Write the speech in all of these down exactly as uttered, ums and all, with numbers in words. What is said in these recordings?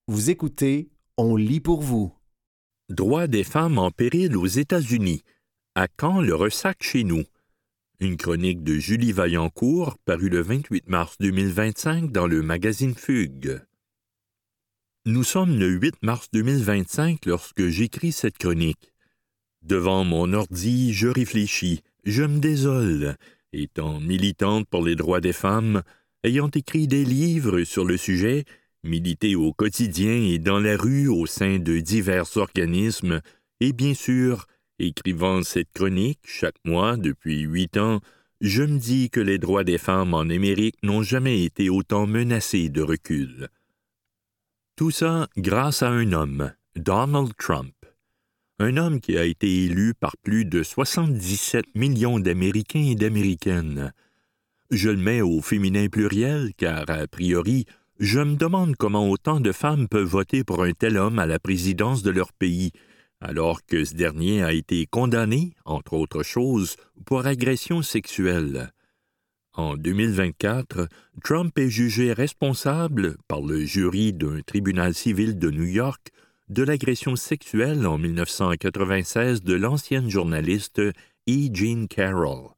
Vous écoutez, on lit pour vous. Droits des femmes en péril aux États-Unis. À quand le ressac chez nous? Une chronique de Julie Vaillancourt parue le vingt-huit mars deux mille vingt-cinq dans le magazine Fugue. Nous sommes le huit mars deux mille vingt-cinq lorsque j'écris cette chronique. Devant mon ordi, je réfléchis, je me désole, étant militante pour les droits des femmes, ayant écrit des livres sur le sujet, milité au quotidien et dans la rue au sein de divers organismes, et bien sûr, écrivant cette chronique chaque mois depuis huit ans, je me dis que les droits des femmes en Amérique n'ont jamais été autant menacés de recul. Tout ça grâce à un homme, Donald Trump. Un homme qui a été élu par plus de soixante-dix-sept millions d'Américains et d'Américaines. Je le mets au féminin pluriel car, a priori, je me demande comment autant de femmes peuvent voter pour un tel homme à la présidence de leur pays, alors que ce dernier a été condamné, entre autres choses, pour agression sexuelle. En deux mille vingt-quatre, Trump est jugé responsable par le jury d'un tribunal civil de New York de l'agression sexuelle en dix-neuf cent quatre-vingt-seize de l'ancienne journaliste E. Jean Carroll.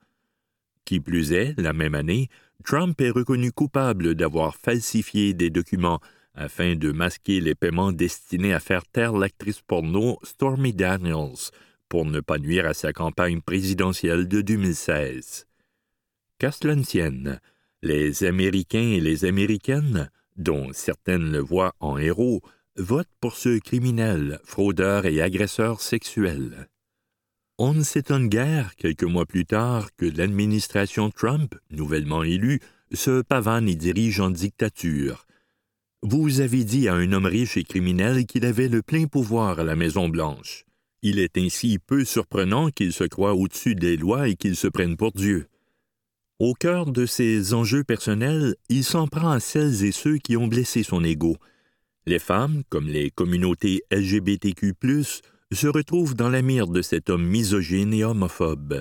Qui plus est, la même année, Trump est reconnu coupable d'avoir falsifié des documents afin de masquer les paiements destinés à faire taire l'actrice porno Stormy Daniels pour ne pas nuire à sa campagne présidentielle de deux mille seize. Qu'à cela ne tienne, les Américains et les Américaines, dont certaines le voient en héros, votent pour ce criminel, fraudeur et agresseur sexuel. On ne s'étonne guère, quelques mois plus tard, que l'administration Trump, nouvellement élue, se pavane et dirige en dictature. Vous avez dit à un homme riche et criminel qu'il avait le plein pouvoir à la Maison-Blanche. Il est ainsi peu surprenant qu'il se croie au-dessus des lois et qu'il se prenne pour Dieu. Au cœur de ses enjeux personnels, il s'en prend à celles et ceux qui ont blessé son ego. Les femmes, comme les communautés L G B T Q plus, se retrouvent dans la mire de cet homme misogyne et homophobe.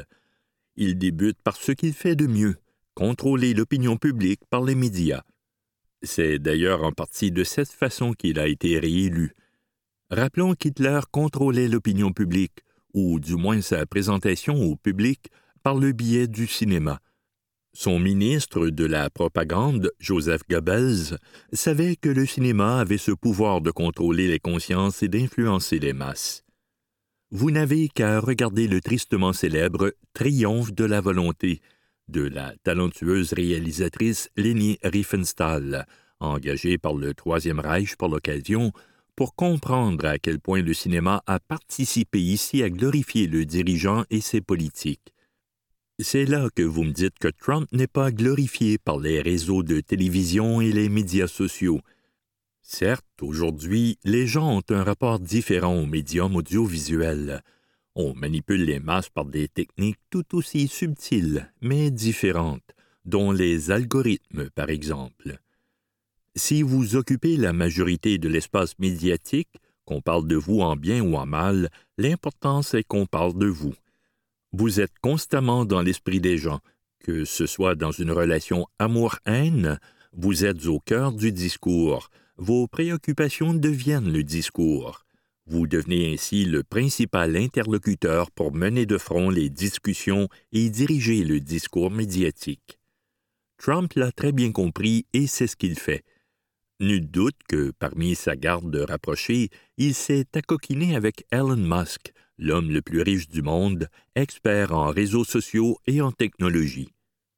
Il débute par ce qu'il fait de mieux, contrôler l'opinion publique par les médias. C'est d'ailleurs en partie de cette façon qu'il a été réélu. Rappelons qu'Hitler contrôlait l'opinion publique, ou du moins sa présentation au public, par le biais du cinéma. Son ministre de la propagande, Joseph Goebbels, savait que le cinéma avait ce pouvoir de contrôler les consciences et d'influencer les masses. Vous n'avez qu'à regarder le tristement célèbre « Triomphe de la volonté » de la talentueuse réalisatrice Leni Riefenstahl, engagée par le Troisième Reich pour l'occasion, pour comprendre à quel point le cinéma a participé ici à glorifier le dirigeant et ses politiques. C'est là que vous me dites que Trump n'est pas glorifié par les réseaux de télévision et les médias sociaux. Certes, aujourd'hui, les gens ont un rapport différent aux médiums audiovisuels. On manipule les masses par des techniques tout aussi subtiles, mais différentes, dont les algorithmes, par exemple. Si vous occupez la majorité de l'espace médiatique, qu'on parle de vous en bien ou en mal, l'important c'est qu'on parle de vous. Vous êtes constamment dans l'esprit des gens, que ce soit dans une relation amour-haine, vous êtes au cœur du discours, vos préoccupations deviennent le discours. Vous devenez ainsi le principal interlocuteur pour mener de front les discussions et diriger le discours médiatique. Trump l'a très bien compris et c'est ce qu'il fait. Nul doute que, parmi sa garde rapprochée, il s'est accoquiné avec Elon Musk, l'homme le plus riche du monde, expert en réseaux sociaux et en technologie.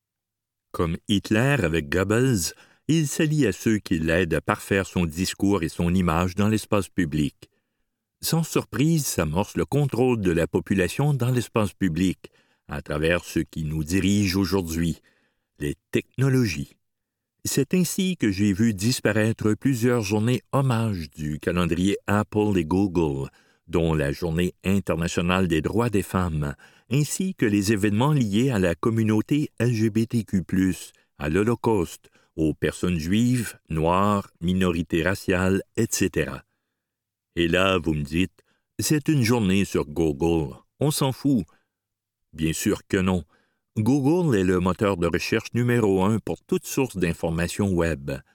Comme Hitler avec Goebbels, il s'allie à ceux qui l'aident à parfaire son discours et son image dans l'espace public. Sans surprise, s'amorce le contrôle de la population dans l'espace public, à travers ce qui nous dirige aujourd'hui, les technologies. C'est ainsi que j'ai vu disparaître plusieurs journées hommages du calendrier Apple et Google, dont la Journée internationale des droits des femmes, ainsi que les événements liés à la communauté L G B T Q plus, à l'Holocauste, aux personnes juives, noires, minorités raciales, et cetera. Et là, vous me dites, c'est une journée sur Google, on s'en fout. Bien sûr que non. Google est le moteur de recherche numéro un pour toute source d'informations web.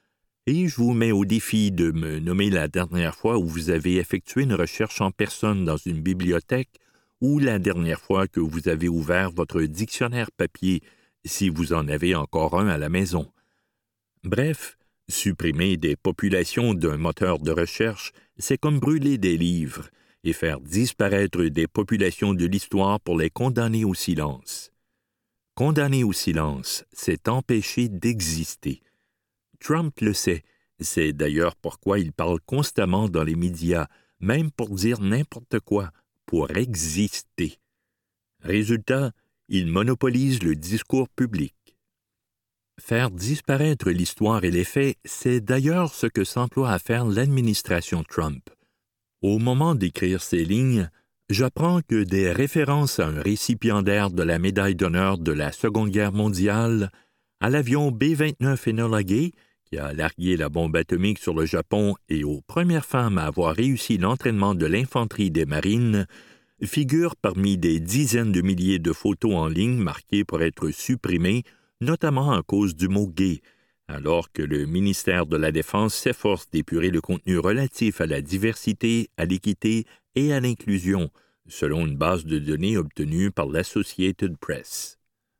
Et je vous mets au défi de me nommer la dernière fois où vous avez effectué une recherche en personne dans une bibliothèque ou la dernière fois que vous avez ouvert votre dictionnaire papier, si vous en avez encore un à la maison. Bref, supprimer des populations d'un moteur de recherche, c'est comme brûler des livres et faire disparaître des populations de l'histoire pour les condamner au silence. Condamner au silence, c'est empêcher d'exister. Trump le sait. C'est d'ailleurs pourquoi il parle constamment dans les médias, même pour dire n'importe quoi, pour exister. Résultat, il monopolise le discours public. Faire disparaître l'histoire et les faits, c'est d'ailleurs ce que s'emploie à faire l'administration Trump. Au moment d'écrire ces lignes, j'apprends que des références à un récipiendaire de la médaille d'honneur de la Seconde Guerre mondiale, à l'avion B vingt-neuf Enola Gay, qui a largué la bombe atomique sur le Japon, et aux premières femmes à avoir réussi l'entraînement de l'infanterie des marines, figurent parmi des dizaines de milliers de photos en ligne marquées pour être supprimées, notamment à cause du mot « gay », alors que le ministère de la Défense s'efforce d'épurer le contenu relatif à la diversité, à l'équité et à l'inclusion, selon une base de données obtenue par l'Associated Press.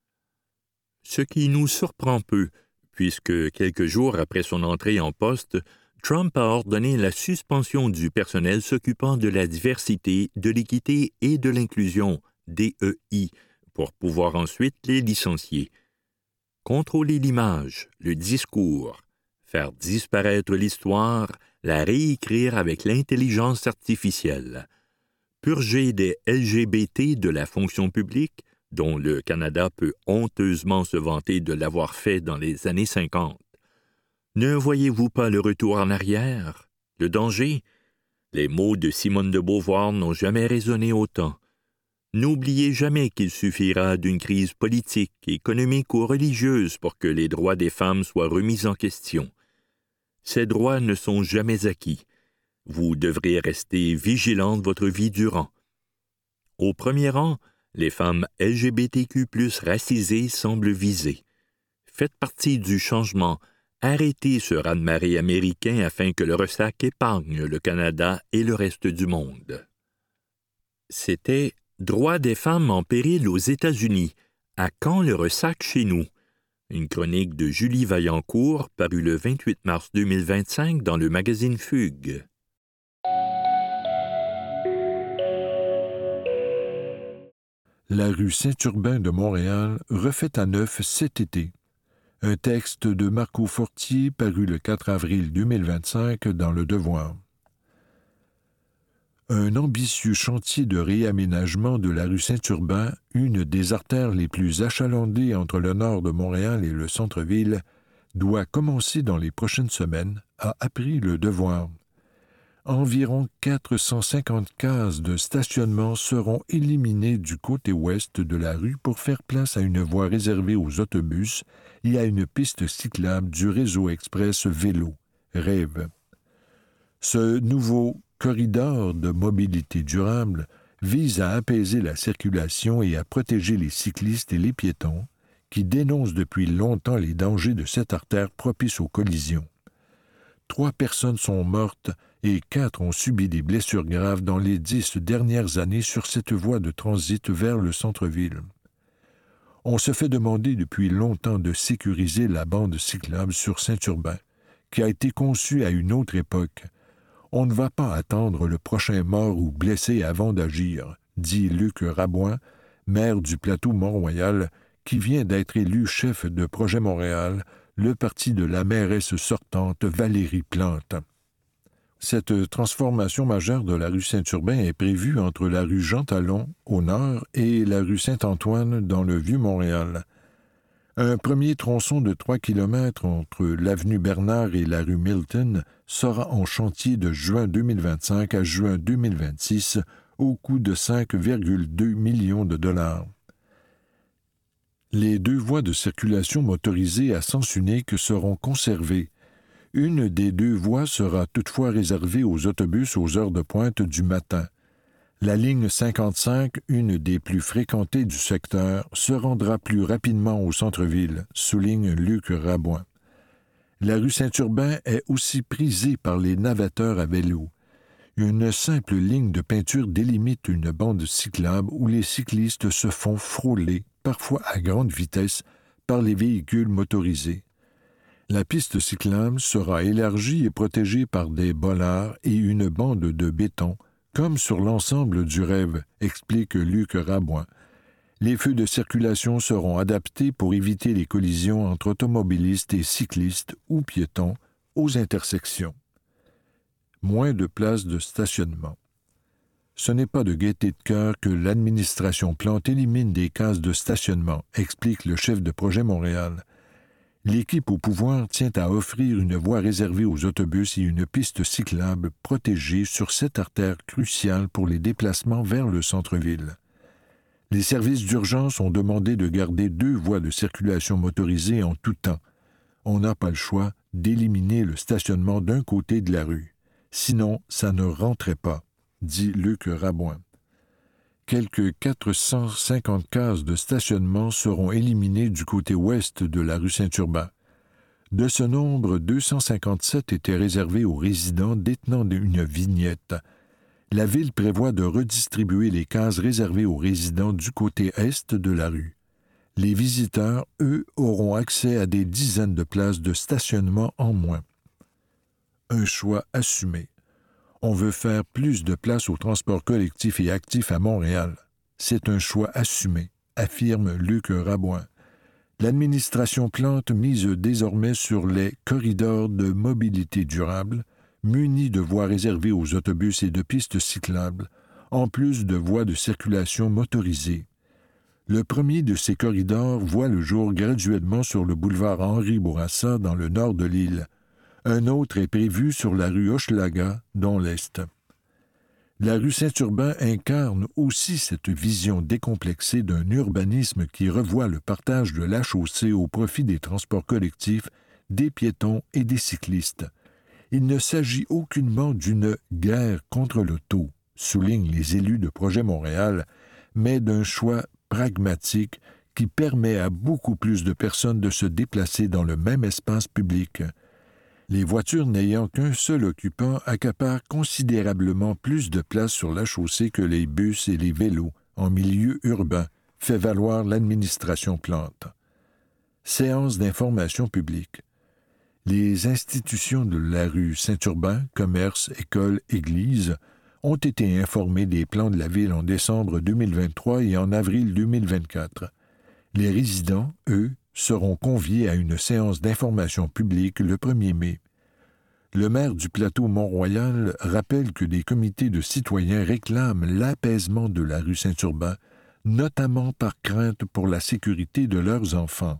Ce qui nous surprend peu, puisque quelques jours après son entrée en poste, Trump a ordonné la suspension du personnel s'occupant de la diversité, de l'équité et de l'inclusion, D E I, pour pouvoir ensuite les licencier. Contrôler l'image, le discours, faire disparaître l'histoire, la réécrire avec l'intelligence artificielle, purger des L G B T de la fonction publique, dont le Canada peut honteusement se vanter de l'avoir fait dans les années cinquante. Ne voyez-vous pas le retour en arrière, le danger? Les mots de Simone de Beauvoir n'ont jamais résonné autant. N'oubliez jamais qu'il suffira d'une crise politique, économique ou religieuse pour que les droits des femmes soient remis en question. Ces droits ne sont jamais acquis. Vous devrez rester vigilante votre vie durant. Au premier rang, les femmes L G B T Q plus, racisées semblent visées. Faites partie du changement. Arrêtez ce raz-de-marée américain afin que le ressac épargne le Canada et le reste du monde. C'était « Droits des femmes en péril aux États-Unis. À quand le ressac chez nous ?» Une chronique de Julie Vaillancourt parue le vingt-huit mars deux mille vingt-cinq dans le magazine Fugue. La rue Saint-Urbain de Montréal refaite à neuf cet été. Un texte de Marco Fortier paru le quatre avril deux mille vingt-cinq dans Le Devoir. Un ambitieux chantier de réaménagement de la rue Saint-Urbain, une des artères les plus achalandées entre le nord de Montréal et le centre-ville, doit commencer dans les prochaines semaines, a appris Le Devoir. Environ quatre cent cinquante cases de stationnement seront éliminées du côté ouest de la rue pour faire place à une voie réservée aux autobus et à une piste cyclable du réseau express vélo, Rêve. Ce nouveau corridor de mobilité durable vise à apaiser la circulation et à protéger les cyclistes et les piétons qui dénoncent depuis longtemps les dangers de cette artère propice aux collisions. Trois personnes sont mortes et quatre ont subi des blessures graves dans les dix dernières années sur cette voie de transit vers le centre-ville. On se fait demander depuis longtemps de sécuriser la bande cyclable sur Saint-Urbain, qui a été conçue à une autre époque. On ne va pas attendre le prochain mort ou blessé avant d'agir, dit Luc Rabouin, maire du plateau Mont-Royal, qui vient d'être élu chef de Projet Montréal, le parti de la mairesse sortante Valérie Plante. Cette transformation majeure de la rue Saint-Urbain est prévue entre la rue Jean-Talon, au nord, et la rue Saint-Antoine, dans le Vieux-Montréal. Un premier tronçon de trois kilomètres entre l'avenue Bernard et la rue Milton sera en chantier de juin deux mille vingt-cinq à juin deux mille vingt-six au coût de cinq virgule deux millions de dollars. Les deux voies de circulation motorisées à sens unique seront conservées. Une des deux voies sera toutefois réservée aux autobus aux heures de pointe du matin. La ligne cinquante-cinq, une des plus fréquentées du secteur, se rendra plus rapidement au centre-ville, souligne Luc Rabouin. La rue Saint-Urbain est aussi prisée par les navetteurs à vélo. Une simple ligne de peinture délimite une bande cyclable où les cyclistes se font frôler, parfois à grande vitesse, par les véhicules motorisés. La piste cyclable sera élargie et protégée par des bollards et une bande de béton, comme sur l'ensemble du rêve, explique Luc Rabouin. Les feux de circulation seront adaptés pour éviter les collisions entre automobilistes et cyclistes ou piétons aux intersections. Moins de places de stationnement. Ce n'est pas de gaieté de cœur que l'administration Plante élimine des cases de stationnement, explique le chef de projet Montréal. L'équipe au pouvoir tient à offrir une voie réservée aux autobus et une piste cyclable protégée sur cette artère cruciale pour les déplacements vers le centre-ville. Les services d'urgence ont demandé de garder deux voies de circulation motorisées en tout temps. On n'a pas le choix d'éliminer le stationnement d'un côté de la rue. Sinon, ça ne rentrait pas, dit Luc Rabouin. Quelques quatre cent cinquante cases de stationnement seront éliminées du côté ouest de la rue Saint-Urbain. De ce nombre, deux cent cinquante-sept étaient réservés aux résidents détenant une vignette. La Ville prévoit de redistribuer les cases réservées aux résidents du côté est de la rue. Les visiteurs, eux, auront accès à des dizaines de places de stationnement en moins. Un choix assumé. On veut faire plus de place au transport collectif et actif à Montréal. C'est un choix assumé, affirme Luc Rabouin. L'administration Plante mise désormais sur les corridors de mobilité durable, munis de voies réservées aux autobus et de pistes cyclables, en plus de voies de circulation motorisées. Le premier de ces corridors voit le jour graduellement sur le boulevard Henri-Bourassa dans le nord de l'île. Un autre est prévu sur la rue Hochelaga, dans l'est. La rue Saint-Urbain incarne aussi cette vision décomplexée d'un urbanisme qui revoit le partage de la chaussée au profit des transports collectifs, des piétons et des cyclistes. Il ne s'agit aucunement d'une guerre contre l'auto, soulignent les élus de Projet Montréal, mais d'un choix pragmatique qui permet à beaucoup plus de personnes de se déplacer dans le même espace public. Les voitures n'ayant qu'un seul occupant accaparent considérablement plus de place sur la chaussée que les bus et les vélos en milieu urbain, fait valoir l'administration Plante. Séance d'information publique. Les institutions de la rue Saint-Urbain, commerces, écoles, églises, ont été informées des plans de la ville en décembre deux mille vingt-trois et en avril deux mille vingt-quatre. Les résidents, eux, seront conviés à une séance d'information publique le premier mai. Le maire du plateau Mont-Royal rappelle que des comités de citoyens réclament l'apaisement de la rue Saint-Urbain, notamment par crainte pour la sécurité de leurs enfants.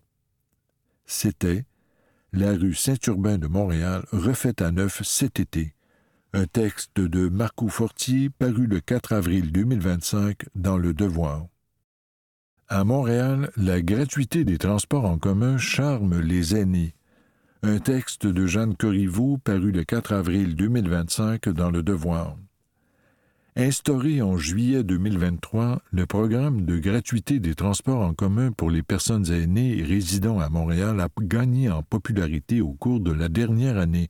C'était la rue Saint-Urbain de Montréal refaite à neuf cet été. Un texte de Marco Fortier paru le quatre avril deux mille vingt-cinq dans Le Devoir. À Montréal, la gratuité des transports en commun charme les aînés. Un texte de Jeanne Corriveau paru le quatre avril deux mille vingt-cinq dans Le Devoir. Instauré en juillet deux mille vingt-trois, le programme de gratuité des transports en commun pour les personnes aînées résidant à Montréal a gagné en popularité au cours de la dernière année.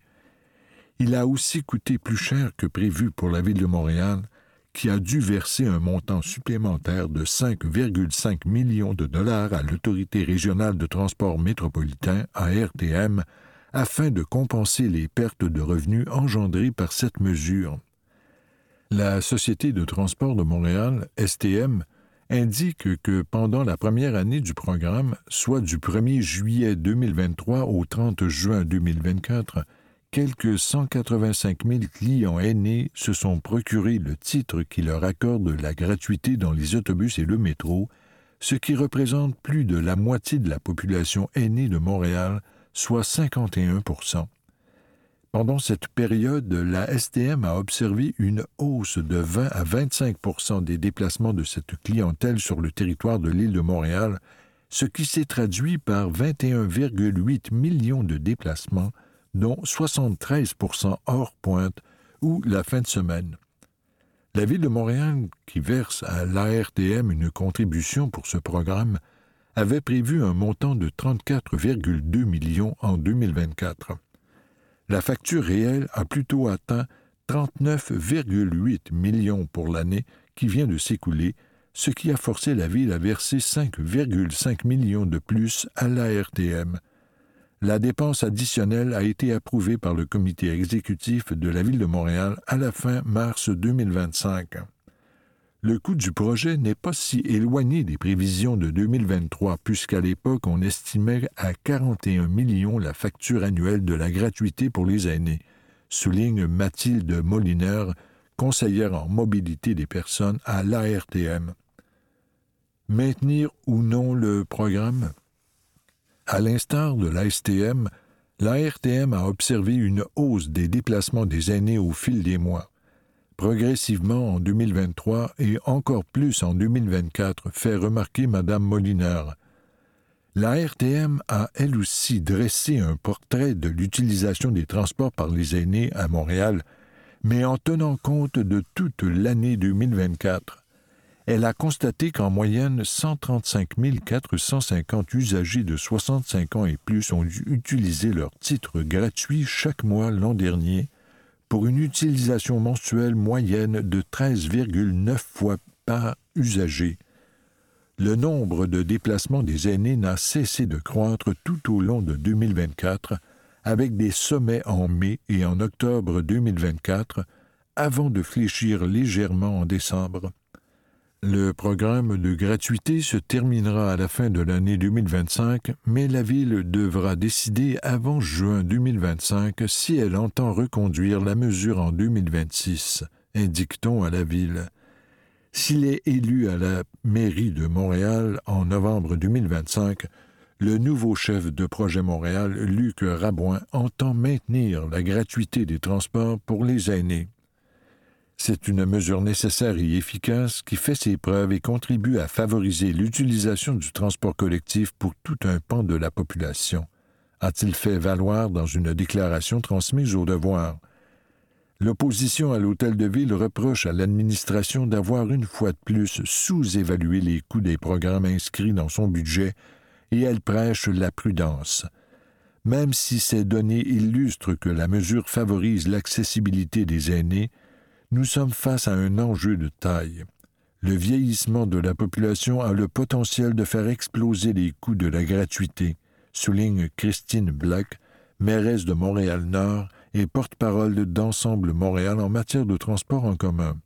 Il a aussi coûté plus cher que prévu pour la Ville de Montréal, qui a dû verser un montant supplémentaire de cinq virgule cinq millions de dollars à l'Autorité régionale de transport métropolitain, A R T M, afin de compenser les pertes de revenus engendrées par cette mesure. La Société de transport de Montréal, S T M, indique que pendant la première année du programme, soit du premier juillet deux mille vingt-trois au trente juin deux mille vingt-quatre, quelques cent quatre-vingt-cinq mille clients aînés se sont procurés le titre qui leur accorde la gratuité dans les autobus et le métro, ce qui représente plus de la moitié de la population aînée de Montréal, soit cinquante et un pour cent. Pendant cette période, la S T M a observé une hausse de vingt à vingt-cinq pour cent des déplacements de cette clientèle sur le territoire de l'île de Montréal, ce qui s'est traduit par vingt et un virgule huit millions de déplacements, dont soixante-treize pour cent hors pointe ou la fin de semaine. La Ville de Montréal, qui verse à l'A R T M une contribution pour ce programme, avait prévu un montant de trente-quatre virgule deux millions en deux mille vingt-quatre. La facture réelle a plutôt atteint trente-neuf virgule huit millions pour l'année qui vient de s'écouler, ce qui a forcé la Ville à verser cinq virgule cinq millions de plus à l'A R T M. La dépense additionnelle a été approuvée par le comité exécutif de la Ville de Montréal à la fin mars deux mille vingt-cinq. Le coût du projet n'est pas si éloigné des prévisions de deux mille vingt-trois, puisqu'à l'époque, on estimait à quarante et un millions la facture annuelle de la gratuité pour les aînés, souligne Mathilde Moliner, conseillère en mobilité des personnes à l'A R T M. Maintenir ou non le programme? À l'instar de l'A S T M, l'A R T M a observé une hausse des déplacements des aînés au fil des mois. Progressivement en deux mille vingt-trois et encore plus en deux mille vingt-quatre, fait remarquer Mme Moliner. L'A R T M a elle aussi dressé un portrait de l'utilisation des transports par les aînés à Montréal, mais en tenant compte de toute l'année deux mille vingt-quatre. Elle a constaté qu'en moyenne, cent trente-cinq mille quatre cent cinquante usagers de soixante-cinq ans et plus ont dû utiliser leur titre gratuit chaque mois l'an dernier, pour une utilisation mensuelle moyenne de treize virgule neuf fois par usager. Le nombre de déplacements des aînés n'a cessé de croître tout au long de deux mille vingt-quatre, avec des sommets en mai et en octobre deux mille vingt-quatre, avant de fléchir légèrement en décembre. Le programme de gratuité se terminera à la fin de l'année deux mille vingt-cinq, mais la Ville devra décider avant juin deux mille vingt-cinq si elle entend reconduire la mesure en deux mille vingt-six, indique-t-on à la Ville. S'il est élu à la mairie de Montréal en novembre deux mille vingt-cinq, le nouveau chef de projet Montréal, Luc Rabouin, entend maintenir la gratuité des transports pour les aînés. C'est une mesure nécessaire et efficace qui fait ses preuves et contribue à favoriser l'utilisation du transport collectif pour tout un pan de la population, a-t-il fait valoir dans une déclaration transmise au Devoir. L'opposition à l'Hôtel de Ville reproche à l'administration d'avoir une fois de plus sous-évalué les coûts des programmes inscrits dans son budget et elle prêche la prudence. Même si ces données illustrent que la mesure favorise l'accessibilité des aînés, nous sommes face à un enjeu de taille. Le vieillissement de la population a le potentiel de faire exploser les coûts de la gratuité, souligne Christine Black, mairesse de Montréal-Nord et porte-parole d'Ensemble Montréal en matière de transport en commun.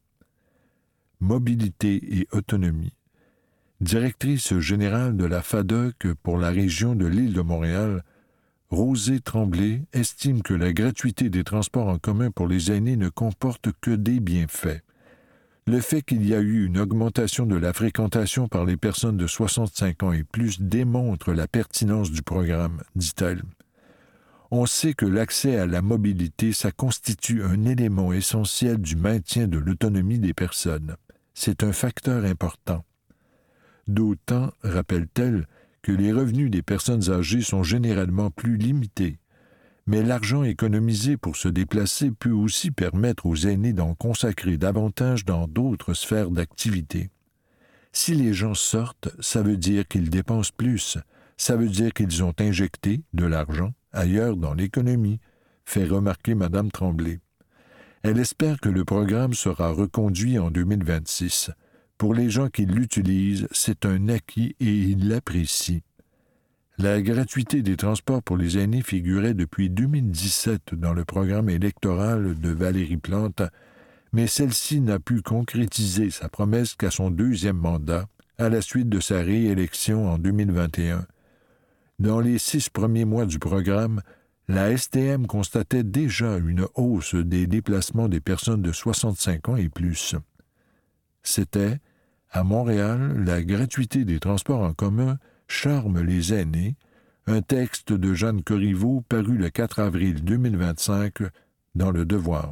Mobilité et autonomie. Directrice générale de la F A D O C pour la région de l'île de Montréal, Rosée Tremblay estime que la gratuité des transports en commun pour les aînés ne comporte que des bienfaits. Le fait qu'il y a eu une augmentation de la fréquentation par les personnes de soixante-cinq ans et plus démontre la pertinence du programme, dit-elle. On sait que l'accès à la mobilité, ça constitue un élément essentiel du maintien de l'autonomie des personnes. C'est un facteur important. D'autant, rappelle-t-elle, que les revenus des personnes âgées sont généralement plus limités. Mais l'argent économisé pour se déplacer peut aussi permettre aux aînés d'en consacrer davantage dans d'autres sphères d'activité. Si les gens sortent, ça veut dire qu'ils dépensent plus. Ça veut dire qu'ils ont injecté de l'argent ailleurs dans l'économie, fait remarquer Mme Tremblay. Elle espère que le programme sera reconduit en deux mille vingt-six. Pour les gens qui l'utilisent, c'est un acquis et ils l'apprécient. La gratuité des transports pour les aînés figurait depuis deux mille dix-sept dans le programme électoral de Valérie Plante, mais celle-ci n'a pu concrétiser sa promesse qu'à son deuxième mandat, à la suite de sa réélection en deux mille vingt et un. Dans les six premiers mois du programme, la S T M constatait déjà une hausse des déplacements des personnes de soixante-cinq ans et plus. C'était, à Montréal, la gratuité des transports en commun charme les aînés, un texte de Jeanne Corriveau paru le quatre avril deux mille vingt-cinq dans Le Devoir.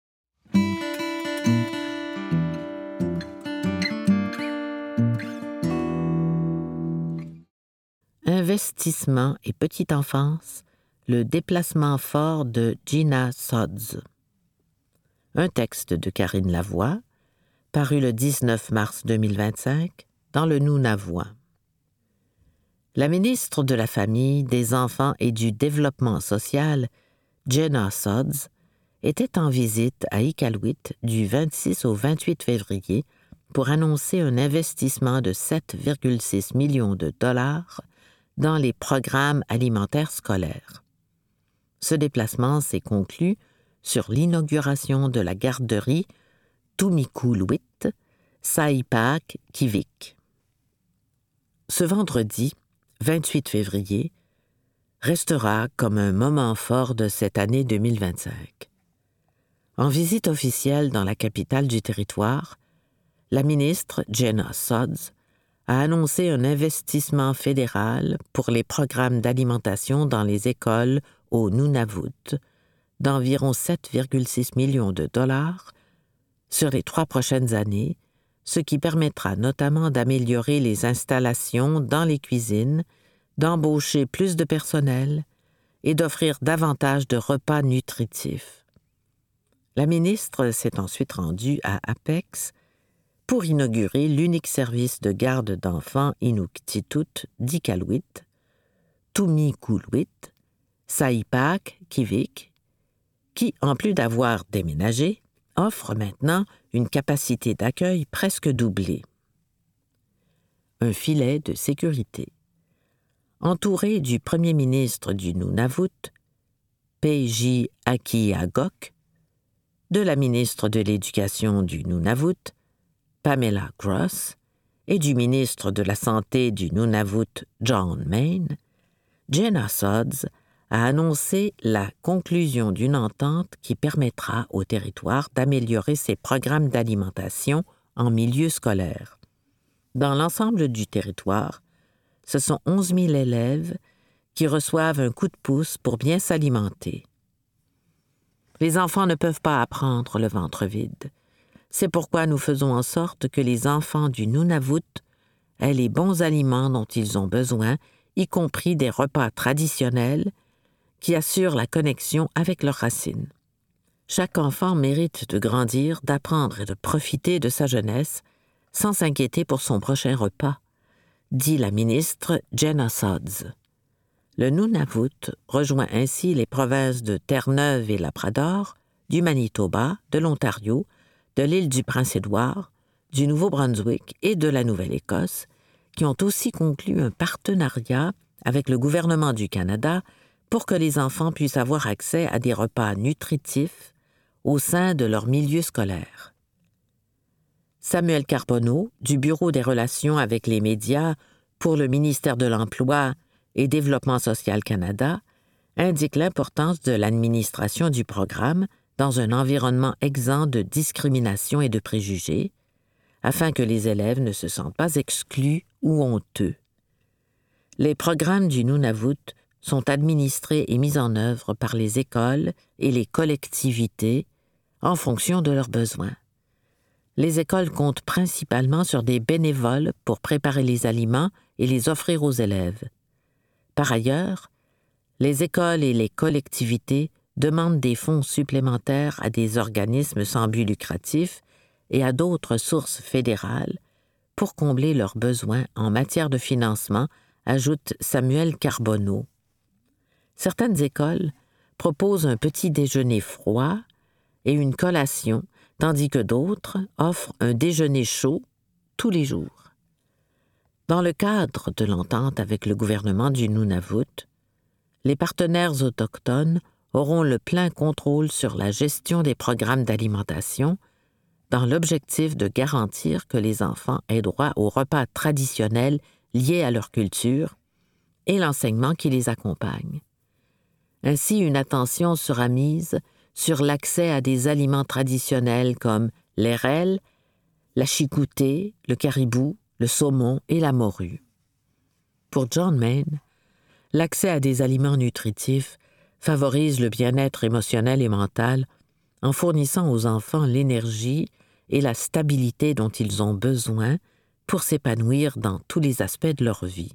Investissement et petite enfance, le déplacement fort de Gina Sodds. Un texte de Karine Lavoie, paru le dix-neuf mars deux mille vingt-cinq dans le Nunavut. La ministre de la Famille, des Enfants et du Développement social Jenna Sodds, était en visite à Iqaluit du vingt-six au vingt-huit février pour annoncer un investissement de sept virgule six millions de dollars dans les programmes alimentaires scolaires. Ce déplacement s'est conclu sur l'inauguration de la garderie Tumiquluit Saipak Kivik. Ce vendredi, vingt-huit février, restera comme un moment fort de cette année deux mille vingt-cinq. En visite officielle dans la capitale du territoire, la ministre Jenna Sodds a annoncé un investissement fédéral pour les programmes d'alimentation dans les écoles au Nunavut d'environ sept virgule six millions de dollars sur les trois prochaines années, ce qui permettra notamment d'améliorer les installations dans les cuisines, d'embaucher plus de personnel et d'offrir davantage de repas nutritifs. La ministre s'est ensuite rendue à Apex pour inaugurer l'unique service de garde d'enfants Inuktitut d'Iqaluit, Tumiquluit Saipak Kivik, qui, en plus d'avoir déménagé, offre maintenant une capacité d'accueil presque doublée. Un filet de sécurité. Entouré du premier ministre du Nunavut, P J Akiagok, de la ministre de l'Éducation du Nunavut, Pamela Gross, et du ministre de la Santé du Nunavut, John Mayne, Jenna Sodds a annoncé la conclusion d'une entente qui permettra au territoire d'améliorer ses programmes d'alimentation en milieu scolaire. Dans l'ensemble du territoire, ce sont onze mille élèves qui reçoivent un coup de pouce pour bien s'alimenter. Les enfants ne peuvent pas apprendre le ventre vide. C'est pourquoi nous faisons en sorte que les enfants du Nunavut aient les bons aliments dont ils ont besoin, y compris des repas traditionnels qui assurent la connexion avec leurs racines. Chaque enfant mérite de grandir, d'apprendre et de profiter de sa jeunesse sans s'inquiéter pour son prochain repas, dit la ministre Jenna Sodds. Le Nunavut rejoint ainsi les provinces de Terre-Neuve et Labrador, du Manitoba, de l'Ontario, de l'île du Prince-Édouard, du Nouveau-Brunswick et de la Nouvelle-Écosse, qui ont aussi conclu un partenariat avec le gouvernement du Canada pour que les enfants puissent avoir accès à des repas nutritifs au sein de leur milieu scolaire. Samuel Carbonneau, du Bureau des relations avec les médias pour le ministère de l'Emploi et Développement social Canada, indique l'importance de l'administration du programme dans un environnement exempt de discrimination et de préjugés, afin que les élèves ne se sentent pas exclus ou honteux. Les programmes du Nunavut sont administrés et mis en œuvre par les écoles et les collectivités en fonction de leurs besoins. Les écoles comptent principalement sur des bénévoles pour préparer les aliments et les offrir aux élèves. Par ailleurs, les écoles et les collectivités demandent des fonds supplémentaires à des organismes sans but lucratif et à d'autres sources fédérales pour combler leurs besoins en matière de financement, ajoute Samuel Carbonneau. Certaines écoles proposent un petit déjeuner froid et une collation, tandis que d'autres offrent un déjeuner chaud tous les jours. Dans le cadre de l'entente avec le gouvernement du Nunavut, les partenaires autochtones auront le plein contrôle sur la gestion des programmes d'alimentation dans l'objectif de garantir que les enfants aient droit aux repas traditionnels liés à leur culture et l'enseignement qui les accompagne. Ainsi, une attention sera mise sur l'accès à des aliments traditionnels comme l'érel, la chicoutée, le caribou, le saumon et la morue. Pour John Mayne, l'accès à des aliments nutritifs favorise le bien-être émotionnel et mental en fournissant aux enfants l'énergie et la stabilité dont ils ont besoin pour s'épanouir dans tous les aspects de leur vie.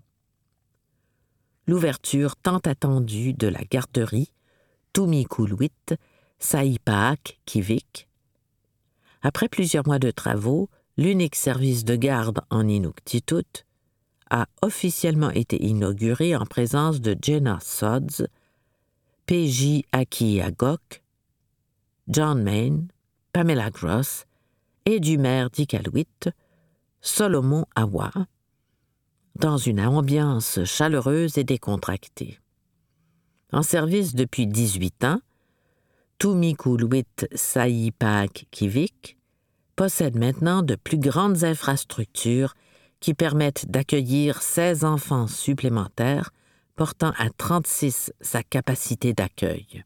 L'ouverture tant attendue de la garderie Tumiquluit Saipak Kivik. Après plusieurs mois de travaux, l'unique service de garde en Inuktitut a officiellement été inauguré en présence de Jenna Sodds, P J Aki-Agok, John Mayne, Pamela Gross et du maire d'Iqaluit, Solomon Awa, dans une ambiance chaleureuse et décontractée. En service depuis dix-huit ans, Tumikulut Saipak Kivik possède maintenant de plus grandes infrastructures qui permettent d'accueillir seize enfants supplémentaires, portant à trente-six sa capacité d'accueil.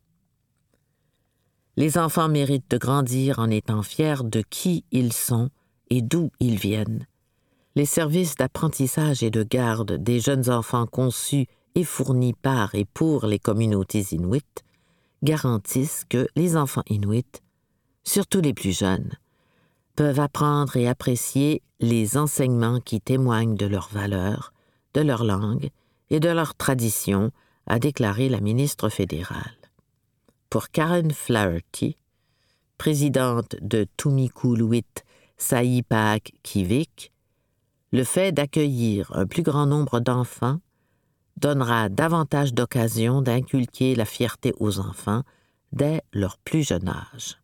Les enfants méritent de grandir en étant fiers de qui ils sont et d'où ils viennent. Les services d'apprentissage et de garde des jeunes enfants conçus et fournis par et pour les communautés inuites garantissent que les enfants inuits, surtout les plus jeunes, peuvent apprendre et apprécier les enseignements qui témoignent de leurs valeurs, de leur langue et de leurs traditions, a déclaré la ministre fédérale. Pour Karen Flaherty, présidente de Tumikulut Saipak Kivik, le fait d'accueillir un plus grand nombre d'enfants donnera davantage d'occasions d'inculquer la fierté aux enfants dès leur plus jeune âge.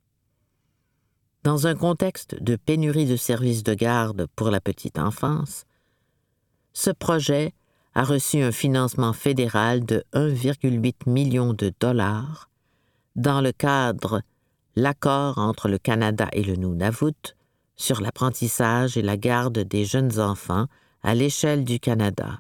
Dans un contexte de pénurie de services de garde pour la petite enfance, ce projet a reçu un financement fédéral de un virgule huit million de dollars dans le cadre l'accord entre le Canada et le Nunavut sur l'apprentissage et la garde des jeunes enfants à l'échelle du Canada.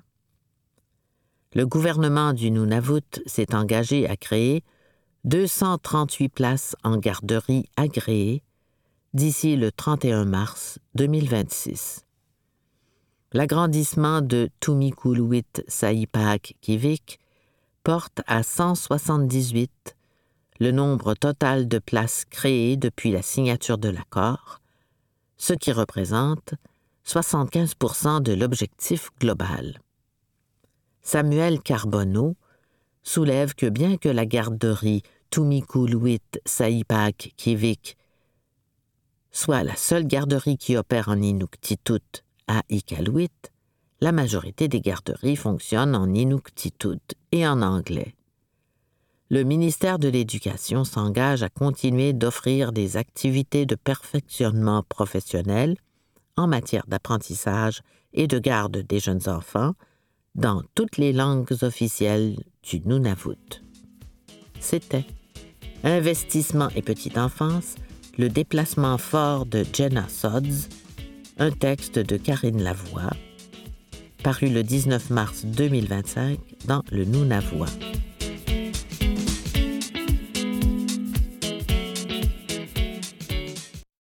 Le gouvernement du Nunavut s'est engagé à créer deux cent trente-huit places en garderie agréées d'ici le trente et un mars deux mille vingt-six. L'agrandissement de Tumikulut Saipak Kivik porte à cent soixante-dix-huit le nombre total de places créées depuis la signature de l'accord, ce qui représente soixante-quinze pour cent de l'objectif global. Samuel Carbonneau soulève que bien que la garderie Tumikulut Saipak Kivik soit la seule garderie qui opère en Inuktitut à Iqaluit, la majorité des garderies fonctionnent en Inuktitut et en anglais. Le ministère de l'Éducation s'engage à continuer d'offrir des activités de perfectionnement professionnel en matière d'apprentissage et de garde des jeunes enfants dans toutes les langues officielles du Nunavut. C'était Investissement et petite enfance, le déplacement fort de Jenna Sodds, un texte de Karine Lavoie, paru le dix-neuf mars deux mille vingt-cinq dans le Nunavut.